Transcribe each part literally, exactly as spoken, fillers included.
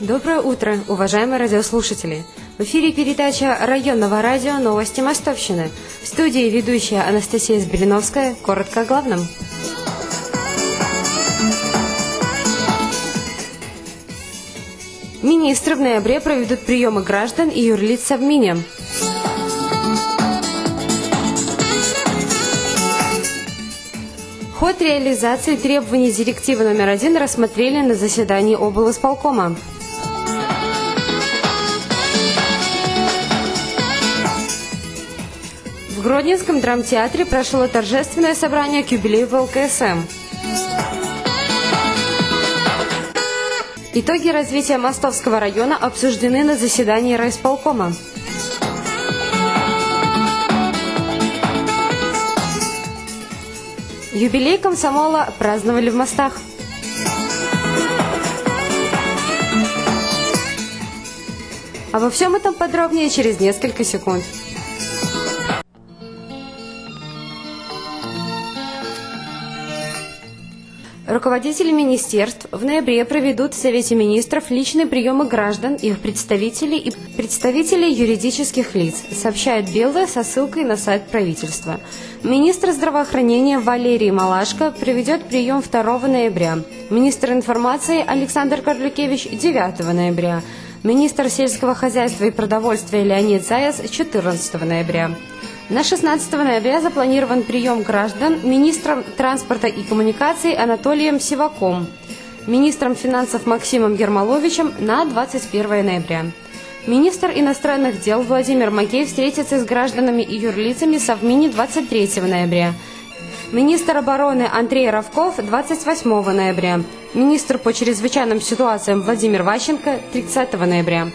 Доброе утро, уважаемые радиослушатели! В эфире передача районного радио «Новости Мостовщины». В студии ведущая Анастасия Сбериновская. Коротко о главном. Министры в ноябре проведут приемы граждан и юрлиц в Совмине. Ход реализации требований директивы номер один рассмотрели на заседании облисполкома. В Гродненском драмтеатре прошло торжественное собрание к юбилею вэ эл ка эс эм. Итоги развития Мостовского района обсуждены на заседании райисполкома. Юбилей комсомола праздновали в Мостах. Обо всем этом подробнее через несколько секунд. Руководители министерств в ноябре проведут в Совете министров личные приемы граждан, их представителей и представителей юридических лиц, сообщает Белда со ссылкой на сайт правительства. Министр здравоохранения Валерий Малашко проведет прием второго ноября. Министр информации Александр Карлюкевич – девятого ноября. Министр сельского хозяйства и продовольствия Леонид Заяц – четырнадцатого ноября. На шестнадцатого ноября запланирован прием граждан министром транспорта и коммуникаций Анатолием Сиваком, министром финансов Максимом Ермоловичем на двадцать первое ноября. Министр иностранных дел Владимир Макеев встретится с гражданами и юрлицами в Совмине двадцать третьего ноября. Министр обороны Андрей Равков двадцать восьмого ноября. Министр по чрезвычайным ситуациям Владимир Ващенко тридцатого ноября.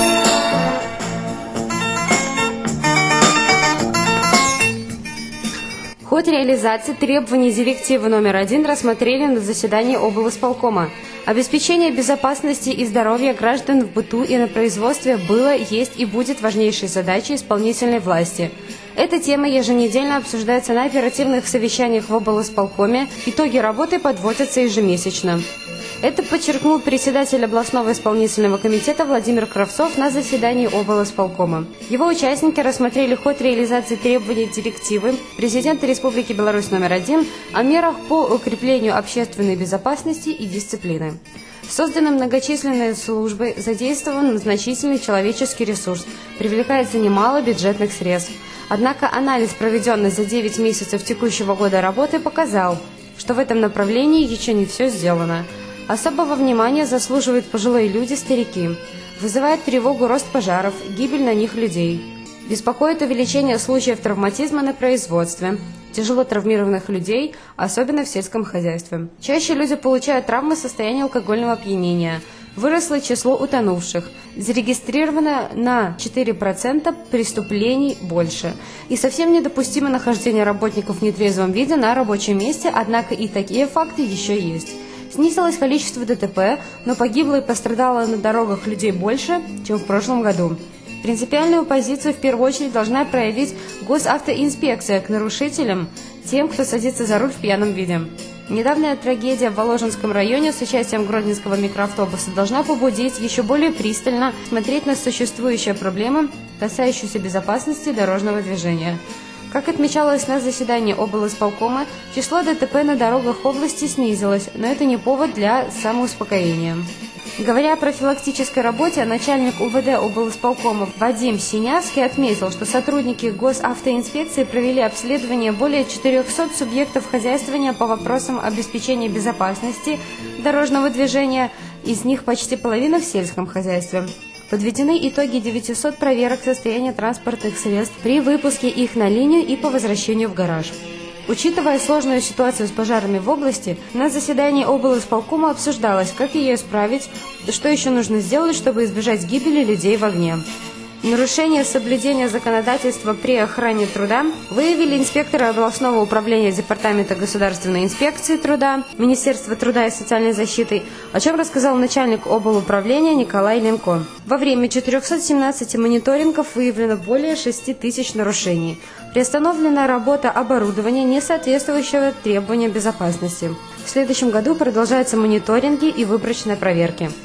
Ход реализации требований директивы номер один рассмотрели на заседании облисполкома. Обеспечение безопасности и здоровья граждан в быту и на производстве было, есть и будет важнейшей задачей исполнительной власти. Эта тема еженедельно обсуждается на оперативных совещаниях в облисполкоме, итоги работы подводятся ежемесячно. Это подчеркнул председатель областного исполнительного комитета Владимир Кравцов на заседании облисполкома. Его участники рассмотрели ход реализации требований директивы президента Республики Беларусь номер один о мерах по укреплению общественной безопасности и дисциплины. Созданы многочисленные службы, задействован значительный человеческий ресурс, привлекается немало бюджетных средств. Однако анализ, проведенный за девять месяцев текущего года работы, показал, что в этом направлении еще не все сделано. Особого внимания заслуживают пожилые люди, старики. Вызывает тревогу рост пожаров, гибель на них людей. Беспокоит увеличение случаев травматизма на производстве, тяжело травмированных людей, особенно в сельском хозяйстве. Чаще люди получают травмы в состоянии алкогольного опьянения. Выросло число утонувших. Зарегистрировано на четыре процента преступлений больше. И совсем недопустимо нахождение работников в нетрезвом виде на рабочем месте, однако и такие факты еще есть. Снизилось количество дэ тэ пэ, но погибло и пострадало на дорогах людей больше, чем в прошлом году. Принципиальную позицию в первую очередь должна проявить госавтоинспекция к нарушителям, тем, кто садится за руль в пьяном виде. Недавняя трагедия в Воложенском районе с участием гродненского микроавтобуса должна побудить еще более пристально смотреть на существующие проблемы, касающиеся безопасности дорожного движения. Как отмечалось на заседании облисполкома, число дэ тэ пэ на дорогах области снизилось, но это не повод для самоуспокоения. Говоря о профилактической работе, начальник у вэ дэ облисполкома Вадим Синявский отметил, что сотрудники госавтоинспекции провели обследование более четырехсот субъектов хозяйствования по вопросам обеспечения безопасности дорожного движения, из них почти половина в сельском хозяйстве. Подведены итоги девятисот проверок состояния транспортных средств при выпуске их на линию и по возвращению в гараж. Учитывая сложную ситуацию с пожарами в области, на заседании облисполкома обсуждалось, как ее исправить, что еще нужно сделать, чтобы избежать гибели людей в огне. Нарушение соблюдения законодательства при охране труда выявили инспекторы областного управления Департамента государственной инспекции труда, Министерства труда и социальной защиты, о чем рассказал начальник облуправления Николай Ленко. Во время четырехсот семнадцати мониторингов выявлено более шести тысяч нарушений. Приостановлена работа оборудования, не соответствующего требованиям безопасности. В следующем году продолжаются мониторинги и выборочные проверки.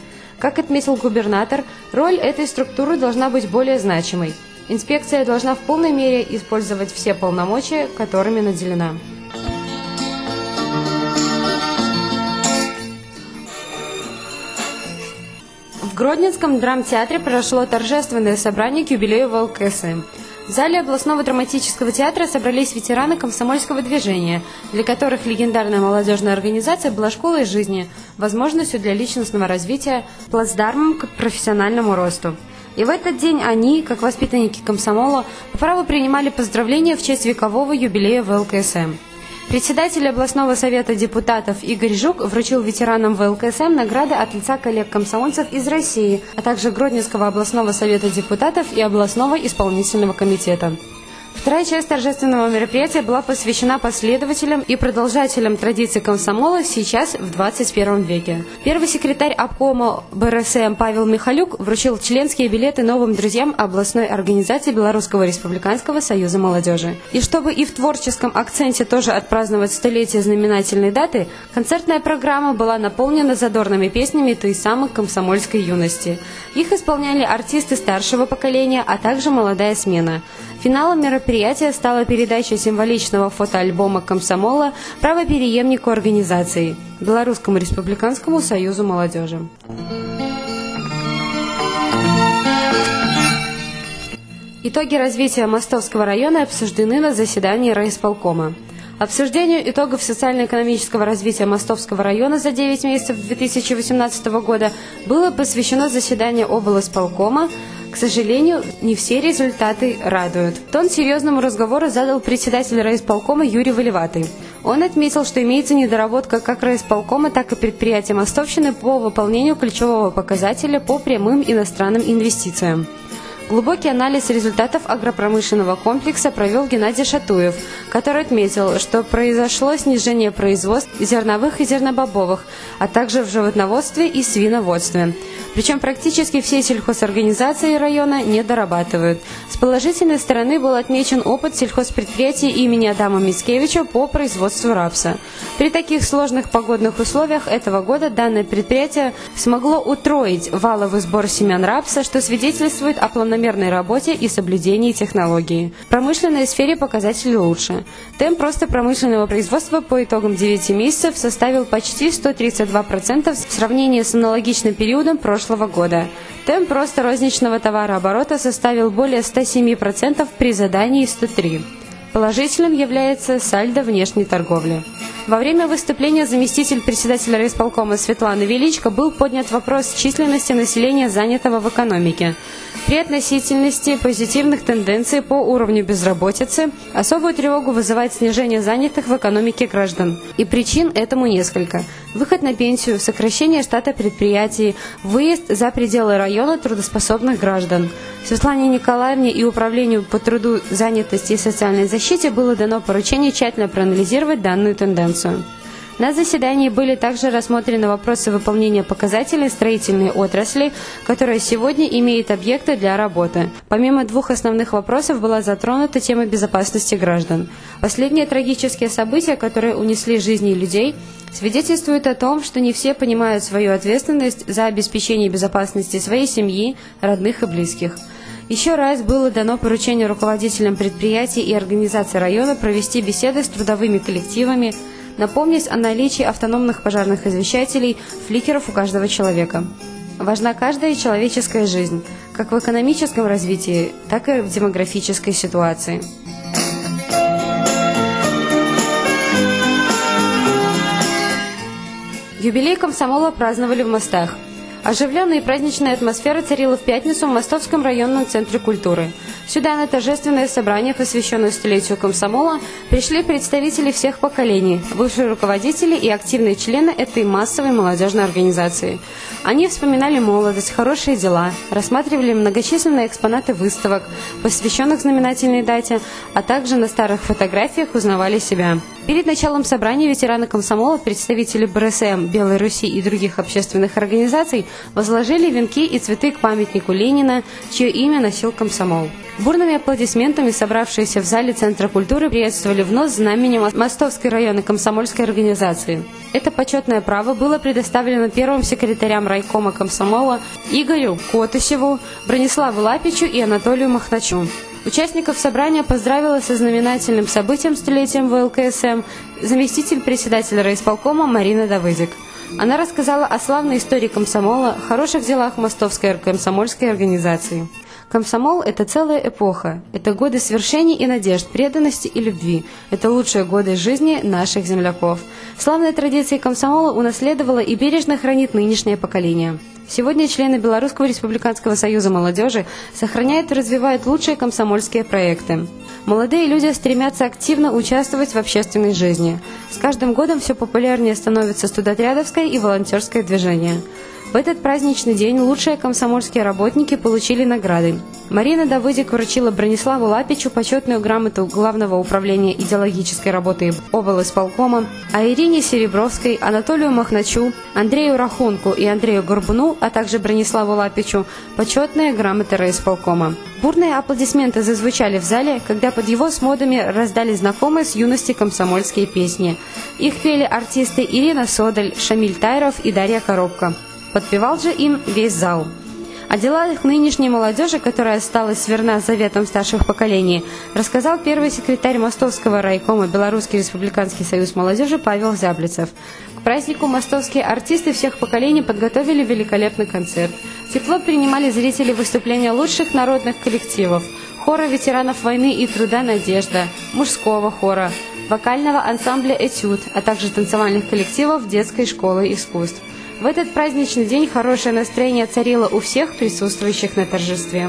Как отметил губернатор, роль этой структуры должна быть более значимой. Инспекция должна в полной мере использовать все полномочия, которыми наделена. В Гродненском драмтеатре прошло торжественное собрание к юбилею вэ эл ка эс эм. В зале областного драматического театра собрались ветераны комсомольского движения, для которых легендарная молодежная организация была школой жизни, возможностью для личностного развития, плацдармом к профессиональному росту. И в этот день они, как воспитанники комсомола, по праву принимали поздравления в честь векового юбилея вэ эл ка эс эм. Председатель областного совета депутатов Игорь Жук вручил ветеранам вэ эл ка эс эм награды от лица коллег-комсомольцев из России, а также Гродненского областного совета депутатов и областного исполнительного комитета. Вторая часть торжественного мероприятия была посвящена последователям и продолжателям традиций комсомола сейчас в двадцать первом веке. Первый секретарь обкома бэ эр эс эм Павел Михалюк вручил членские билеты новым друзьям областной организации Белорусского республиканского союза молодежи. И чтобы и в творческом акценте тоже отпраздновать столетие знаменательной даты, концертная программа была наполнена задорными песнями той самой комсомольской юности. Их исполняли артисты старшего поколения, а также молодая смена. Финалом мероприятия стала передача символичного фотоальбома комсомола правопереемнику организации – Белорусскому республиканскому союзу молодежи. Итоги развития Мостовского района обсуждены на заседании райисполкома. Обсуждению итогов социально-экономического развития Мостовского района за девять месяцев две тысячи восемнадцатого года было посвящено заседание облисполкома. К сожалению, не все результаты радуют. Тон серьезному разговору задал председатель райисполкома Юрий Волеватый. Он отметил, что имеется недоработка как райисполкома, так и предприятия Мостовщины по выполнению ключевого показателя по прямым иностранным инвестициям. Глубокий анализ результатов агропромышленного комплекса провел Геннадий Шатуев, который отметил, что произошло снижение производств зерновых и зернобобовых, а также в животноводстве и свиноводстве. Причем практически все сельхозорганизации района не дорабатывают. С положительной стороны был отмечен опыт сельхозпредприятий имени Адама Мицкевича по производству рапса. При таких сложных погодных условиях этого года данное предприятие смогло утроить валовый сбор семян рапса, что свидетельствует о планомерной работе и соблюдении технологии. В промышленной сфере показатели лучше. Темп роста промышленного производства по итогам девяти месяцев составил почти сто тридцать два процента в сравнении с аналогичным периодом прошлого года. Темп роста розничного товарооборота составил более ста семи процентов при задании сто три. Положительным является сальдо внешней торговли. Во время выступления заместитель председателя райисполкома Светлана Величко был поднят вопрос численности населения, занятого в экономике. При относительности позитивных тенденций по уровню безработицы особую тревогу вызывает снижение занятых в экономике граждан. И причин этому несколько. Выход на пенсию, сокращение штата предприятий, выезд за пределы района трудоспособных граждан. Светлане Николаевне и Управлению по труду, занятости и социальной защите было дано поручение тщательно проанализировать данную тенденцию. На заседании были также рассмотрены вопросы выполнения показателей строительной отрасли, которая сегодня имеет объекты для работы. Помимо двух основных вопросов была затронута тема безопасности граждан. Последние трагические события, которые унесли жизни людей, свидетельствуют о том, что не все понимают свою ответственность за обеспечение безопасности своей семьи, родных и близких. Еще раз было дано поручение руководителям предприятий и организаций района провести беседы с трудовыми коллективами, напомнить о наличии автономных пожарных извещателей, фликеров у каждого человека. Важна каждая человеческая жизнь, как в экономическом развитии, так и в демографической ситуации. Юбилей комсомола праздновали в Мостах. Оживленная и праздничная атмосфера царила в пятницу в Мостовском районном центре культуры. Сюда на торжественное собрание, посвященное столетию комсомола, пришли представители всех поколений, бывшие руководители и активные члены этой массовой молодежной организации. Они вспоминали молодость, хорошие дела, рассматривали многочисленные экспонаты выставок, посвященных знаменательной дате, а также на старых фотографиях узнавали себя. Перед началом собрания ветераны комсомола, представители Бэ Эр Эс Эм, Белой Руси и других общественных организаций возложили венки и цветы к памятнику Ленина, чье имя носил комсомол. Бурными аплодисментами собравшиеся в зале Центра культуры приветствовали внос знамени Мостовской районной комсомольской организации. Это почетное право было предоставлено первым секретарям райкома комсомола Игорю Котусеву, Брониславу Лапичу и Анатолию Махначу. Участников собрания поздравила со знаменательным событием столетием Вэ Эл Ка Эс Эм заместитель председателя райисполкома Марина Давыдик. Она рассказала о славной истории комсомола, хороших делах Мостовской комсомольской организации. Комсомол – это целая эпоха. Это годы свершений и надежд, преданности и любви. Это лучшие годы жизни наших земляков. Славные традиции комсомола унаследовало и бережно хранит нынешнее поколение. Сегодня члены Белорусского республиканского союза молодежи сохраняют и развивают лучшие комсомольские проекты. Молодые люди стремятся активно участвовать в общественной жизни. С каждым годом все популярнее становится студотрядовское и волонтерское движение. В этот праздничный день лучшие комсомольские работники получили награды. Марина Давыдик вручила Брониславу Лапичу почетную грамоту Главного управления идеологической работы облисполкома, а Ирине Серебровской, Анатолию Махначу, Андрею Рахунку и Андрею Горбуну, а также Брониславу Лапичу почетные грамоты райисполкома. Бурные аплодисменты зазвучали в зале, когда под его сводами раздали знакомые с юности комсомольские песни. Их пели артисты Ирина Содоль, Шамиль Тайров и Дарья Коробка. Подпевал же им весь зал. О делах нынешней молодежи, которая осталась верна заветам старших поколений, рассказал первый секретарь Мостовского райкома Белорусский республиканский союз молодежи Павел Зяблицев. К празднику мостовские артисты всех поколений подготовили великолепный концерт. Тепло принимали зрители выступления лучших народных коллективов, хора ветеранов войны и труда «Надежда», мужского хора, вокального ансамбля «Этюд», а также танцевальных коллективов детской школы искусств. В этот праздничный день хорошее настроение царило у всех присутствующих на торжестве.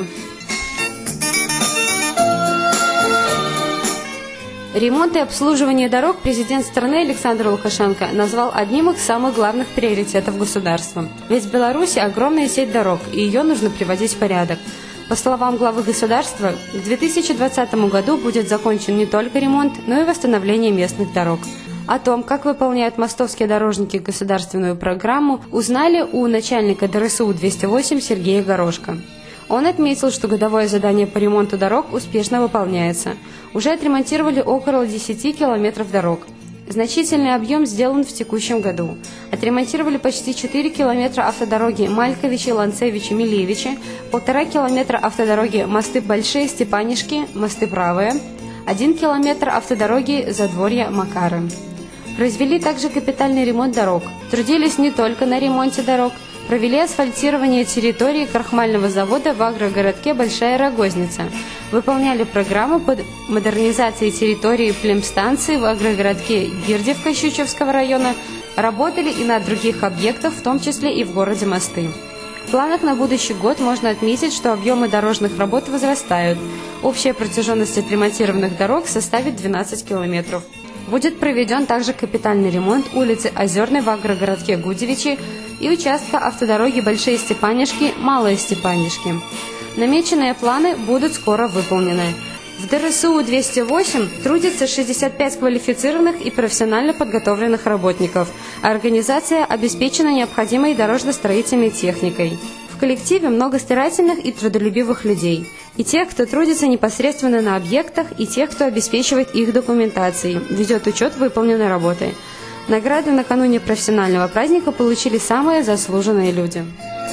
Ремонт и обслуживание дорог президент страны Александр Лукашенко назвал одним из самых главных приоритетов государства. Ведь в Беларуси огромная сеть дорог, и ее нужно приводить в порядок. По словам главы государства, к две тысячи двадцатому году будет закончен не только ремонт, но и восстановление местных дорог. О том, как выполняют мостовские дорожники государственную программу, узнали у начальника Дэ Эр Эс У двести восемь Сергея Горошко. Он отметил, что годовое задание по ремонту дорог успешно выполняется. Уже отремонтировали около десяти километров дорог. Значительный объем сделан в текущем году. Отремонтировали почти четыре километра автодороги Мальковичи, Ланцевичи, Милевичи, полтора километра автодороги мосты Большие Степанишки, мосты Правые, один километр автодороги Задворье Макары. Произвели также капитальный ремонт дорог. Трудились не только на ремонте дорог. Провели асфальтирование территории крахмального завода в агрогородке Большая Рогозница. Выполняли программу по модернизации территории племстанции в агрогородке Гирдевка Щучевского района. Работали и на других объектах, в том числе и в городе Мосты. В планах на будущий год можно отметить, что объемы дорожных работ возрастают. Общая протяженность отремонтированных дорог составит двенадцать километров. Будет проведен также капитальный ремонт улицы Озерной в агрогородке Гудевичи и участка автодороги Большие Степанишки, Малые Степанишки. Намеченные планы будут скоро выполнены. В Дэ Эр Эс У двести восемь трудится шестьдесят пять квалифицированных и профессионально подготовленных работников, а организация обеспечена необходимой дорожно-строительной техникой. В коллективе много старательных и трудолюбивых людей. И тех, кто трудится непосредственно на объектах, и тех, кто обеспечивает их документацией, ведет учет выполненной работы. Награды накануне профессионального праздника получили самые заслуженные люди.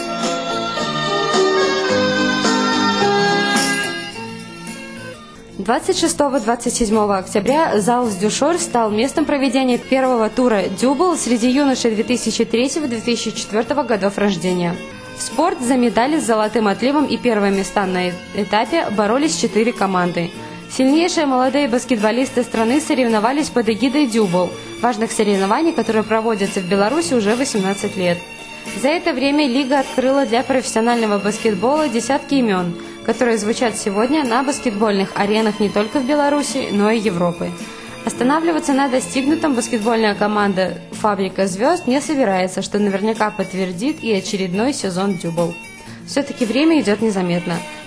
двадцать шестого — двадцать седьмого октября зал «Сдюшор» стал местом проведения первого тура «Дюбл» среди юношей две тысячи третьего — две тысячи четвёртого годов рождения. В спорт за медали с золотым отливом и первые места на этапе боролись четыре команды. Сильнейшие молодые баскетболисты страны соревновались под эгидой «Дюбл» – важных соревнований, которые проводятся в Беларуси уже восемнадцать лет. За это время Лига открыла для профессионального баскетбола десятки имен, которые звучат сегодня на баскетбольных аренах не только в Беларуси, но и Европы. Останавливаться на достигнутом баскетбольная команда «Фабрика звезд» не собирается, что наверняка подтвердит и очередной сезон «Дюбл». Все-таки время идет незаметно.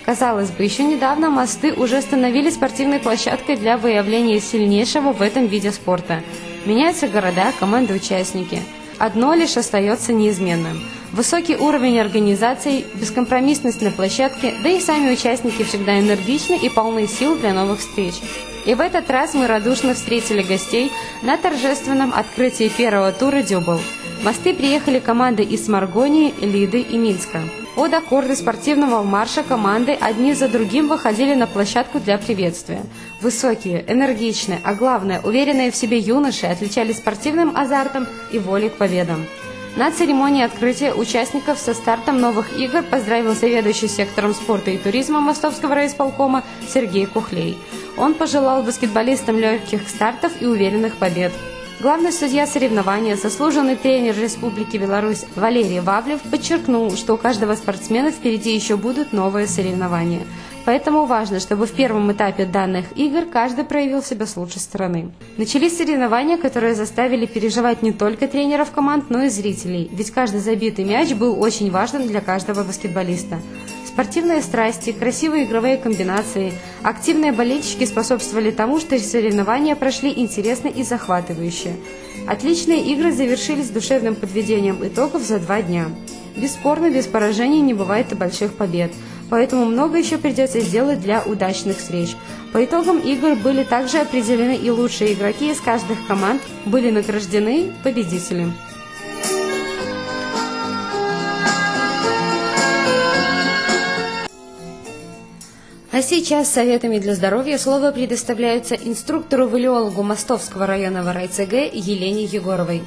Казалось бы, еще недавно мосты уже становились спортивной площадкой для выявления сильнейшего в этом виде спорта. Меняются города, команды-участники. Одно лишь остается неизменным – высокий уровень организации, бескомпромиссность на площадке, да и сами участники всегда энергичны и полны сил для новых встреч. И в этот раз мы радушно встретили гостей на торжественном открытии первого тура «Дюбл». В мосты приехали команды из Маргонии, Лиды и Минска. Под аккорды спортивного марша команды одни за другим выходили на площадку для приветствия. Высокие, энергичные, а главное, уверенные в себе юноши отличались спортивным азартом и волей к победам. На церемонии открытия участников со стартом новых игр поздравил заведующий сектором спорта и туризма Мостовского райисполкома Сергей Кухлей. Он пожелал баскетболистам легких стартов и уверенных побед. Главный судья соревнования, заслуженный тренер Республики Беларусь Валерий Вавлев подчеркнул, что у каждого спортсмена впереди еще будут новые соревнования. Поэтому важно, чтобы в первом этапе данных игр каждый проявил себя с лучшей стороны. Начались соревнования, которые заставили переживать не только тренеров команд, но и зрителей, ведь каждый забитый мяч был очень важен для каждого баскетболиста. Спортивные страсти, красивые игровые комбинации, активные болельщики способствовали тому, что соревнования прошли интересно и захватывающе. Отличные игры завершились душевным подведением итогов за два дня. Бесспорно, без поражений не бывает и больших побед, поэтому много еще придется сделать для удачных встреч. По итогам игр были также определены и лучшие игроки из каждых команд, были награждены победители. А сейчас советами для здоровья слово предоставляется инструктору-валиологу Мостовского районного райцг Елене Егоровой.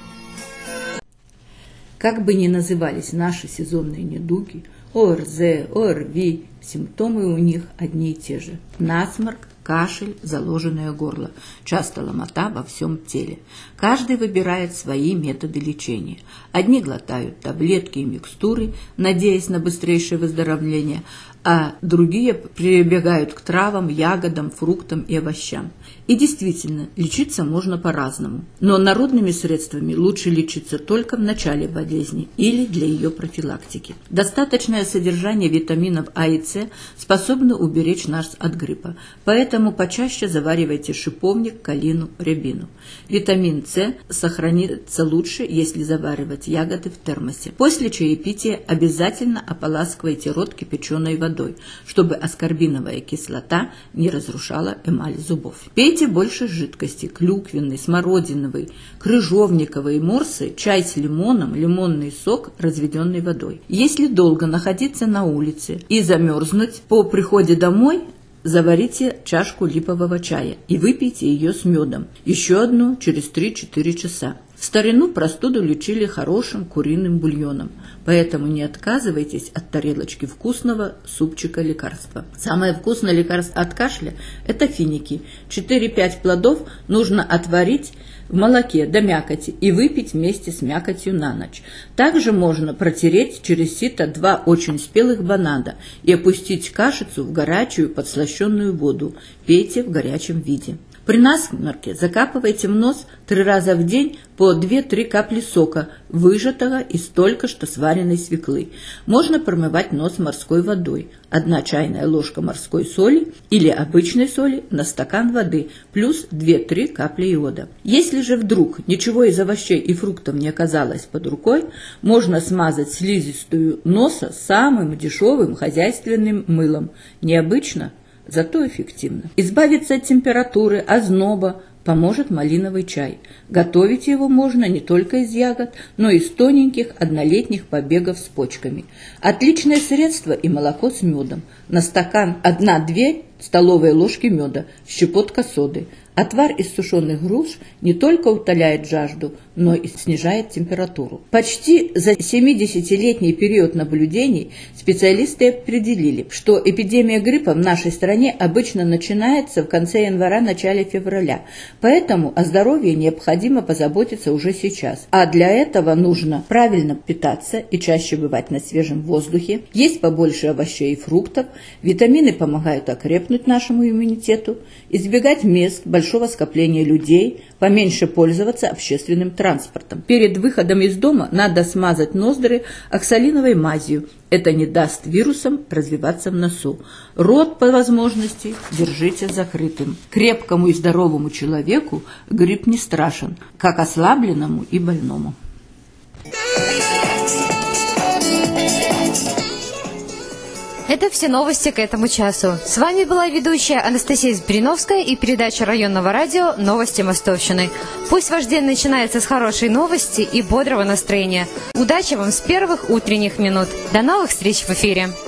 Как бы ни назывались наши сезонные недуги, ОРЗ, ОРВИ, симптомы у них одни и те же. Насморк, кашель, заложенное горло, часто ломота во всем теле. Каждый выбирает свои методы лечения. Одни глотают таблетки и микстуры, надеясь на быстрейшее выздоровление, а другие прибегают к травам, ягодам, фруктам и овощам. И действительно, лечиться можно по-разному. Но народными средствами лучше лечиться только в начале болезни или для ее профилактики. Достаточное содержание витаминов А и С способно уберечь нас от гриппа. Поэтому почаще заваривайте шиповник, калину, рябину. Витамин С сохранится лучше, если заваривать ягоды в термосе. После чаепития обязательно ополаскивайте рот кипяченой водой, чтобы аскорбиновая кислота не разрушала эмаль зубов. Пейте больше жидкости: клюквенный, смородиновый, крыжовниковый, морсы, чай с лимоном, лимонный сок, разведенный водой. Если долго находиться на улице и замерзнуть, по приходе домой заварите чашку липового чая и выпейте ее с медом, еще одну через три-четыре часа. В старину простуду лечили хорошим куриным бульоном, поэтому не отказывайтесь от тарелочки вкусного супчика лекарства. Самое вкусное лекарство от кашля – это финики. четыре-пять плодов нужно отварить в молоке до мякоти и выпить вместе с мякотью на ночь. Также можно протереть через сито два очень спелых банана и опустить кашицу в горячую подслащенную воду. Пейте в горячем виде. При насморке закапывайте в нос три раза в день по две-три капли сока, выжатого из только что сваренной свеклы. Можно промывать нос морской водой. Одна чайная ложка морской соли или обычной соли на стакан воды, плюс две-три капли йода. Если же вдруг ничего из овощей и фруктов не оказалось под рукой, можно смазать слизистую носа самым дешевым хозяйственным мылом. Необычно, зато эффективно. Избавиться от температуры, озноба поможет малиновый чай. Готовить его можно не только из ягод, но и из тоненьких однолетних побегов с почками. Отличное средство и молоко с медом. На стакан одна-две столовые ложки меда, щепотка соды. Отвар из сушеных груш не только утоляет жажду, но и снижает температуру. Почти за семидесятилетний период наблюдений специалисты определили, что эпидемия гриппа в нашей стране обычно начинается в конце января-начале февраля. Поэтому о здоровье необходимо позаботиться уже сейчас. А для этого нужно правильно питаться и чаще бывать на свежем воздухе, есть побольше овощей и фруктов, витамины помогают окрепнуть нашему иммунитету, избегать мест большого небольшого скопления людей, поменьше пользоваться общественным транспортом. Перед выходом из дома надо смазать ноздри оксалиновой мазью. Это не даст вирусам развиваться в носу. Рот, по возможности, держите закрытым. Крепкому и здоровому человеку грипп не страшен, как ослабленному и больному. Это все новости к этому часу. С вами была ведущая Анастасия Збириновская и передача районного радио «Новости Мостовщины». Пусть ваш день начинается с хорошей новости и бодрого настроения. Удачи вам с первых утренних минут. До новых встреч в эфире.